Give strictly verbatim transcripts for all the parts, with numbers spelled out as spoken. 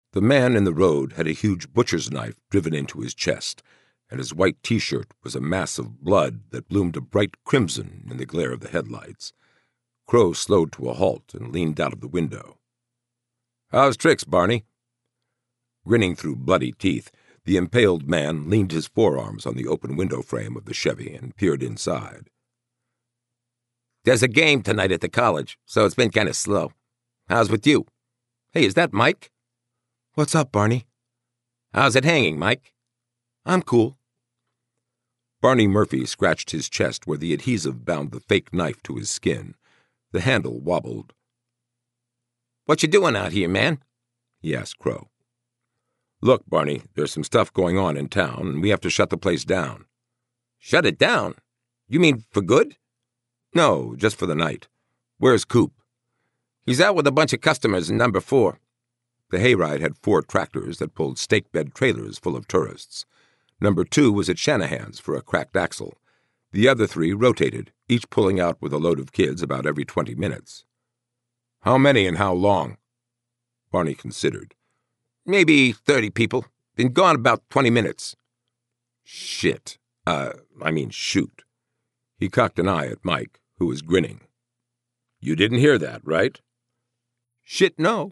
The man in the road had a huge butcher's knife driven into his chest, and his white T-shirt was a mass of blood that bloomed a bright crimson in the glare of the headlights. Crow slowed to a halt and leaned out of the window. "How's tricks, Barney?" Grinning through bloody teeth, the impaled man leaned his forearms on the open window frame of the Chevy and peered inside. "There's a game tonight at the college, so it's been kind of slow. How's with you? Hey, is that Mike?" "What's up, Barney?" "How's it hanging, Mike?" "I'm cool." Barney Murphy scratched his chest where the adhesive bound the fake knife to his skin. The handle wobbled. "What you doing out here, man?" he asked Crow. "Look, Barney, there's some stuff going on in town, and we have to shut the place down." "Shut it down? You mean for good?" "No, just for the night. Where's Coop?" "He's out with a bunch of customers in number four." The hayride had four tractors that pulled stake-bed trailers full of tourists. Number two was at Shanahan's for a cracked axle. The other three rotated, each pulling out with a load of kids about every twenty minutes. "How many and how long?" Barney considered. "Maybe thirty people. Been gone about twenty minutes." "Shit. Uh, I mean shoot." He cocked an eye at Mike, who was grinning. "You didn't hear that, right?" "Shit, no."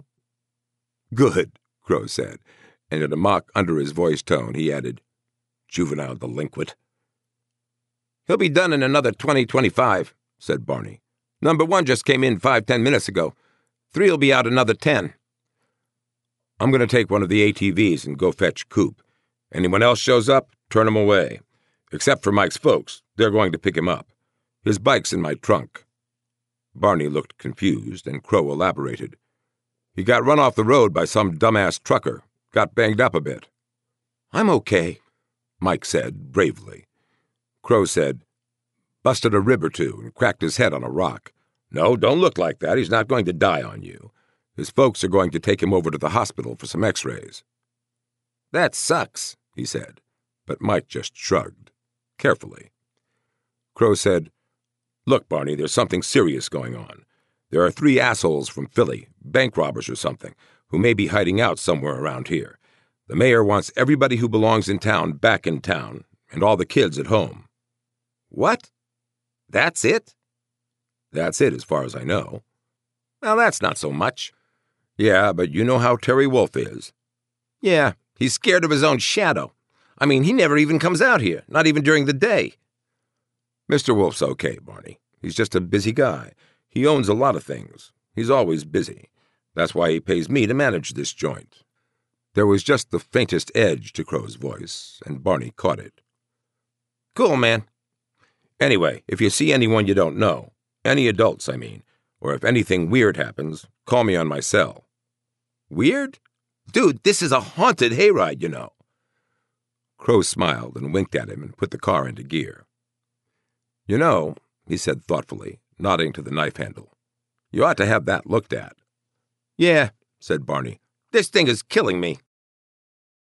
"Good," Crow said, and in a mock under-his-voice tone he added, "Juvenile delinquent." "He'll be done in another twenty, twenty-five, said Barney. "Number one just came in five, ten minutes ago. Three'll be out another ten." "I'm going to take one of the A T Vs and go fetch Coop. Anyone else shows up, turn him away. Except for Mike's folks, they're going to pick him up. His bike's in my trunk." Barney looked confused, and Crow elaborated. "He got run off the road by some dumbass trucker. Got banged up a bit." "I'm okay," Mike said bravely. Crow said, "Busted a rib or two and cracked his head on a rock. No, don't look like that. He's not going to die on you. His folks are going to take him over to the hospital for some x-rays." "That sucks," he said, but Mike just shrugged, carefully. Crow said, "Look, Barney, there's something serious going on. There are three assholes from Philly, bank robbers or something, who may be hiding out somewhere around here. The mayor wants everybody who belongs in town back in town, and all the kids at home." "What? That's it?" "That's it, as far as I know." "Well, that's not so much." "Yeah, but you know how Terry Wolf is." "Yeah, he's scared of his own shadow. I mean, he never even comes out here, not even during the day." "Mister Wolf's okay, Barney. He's just a busy guy. He owns a lot of things. He's always busy. That's why he pays me to manage this joint." There was just the faintest edge to Crow's voice, and Barney caught it. "Cool, man." "Anyway, if you see anyone you don't know, any adults, I mean, or if anything weird happens, call me on my cell." "Weird? Dude, this is a haunted hayride, you know." Crow smiled and winked at him and put the car into gear. "You know," he said thoughtfully, nodding to the knife handle, "you ought to have that looked at." "Yeah," said Barney. "This thing is killing me."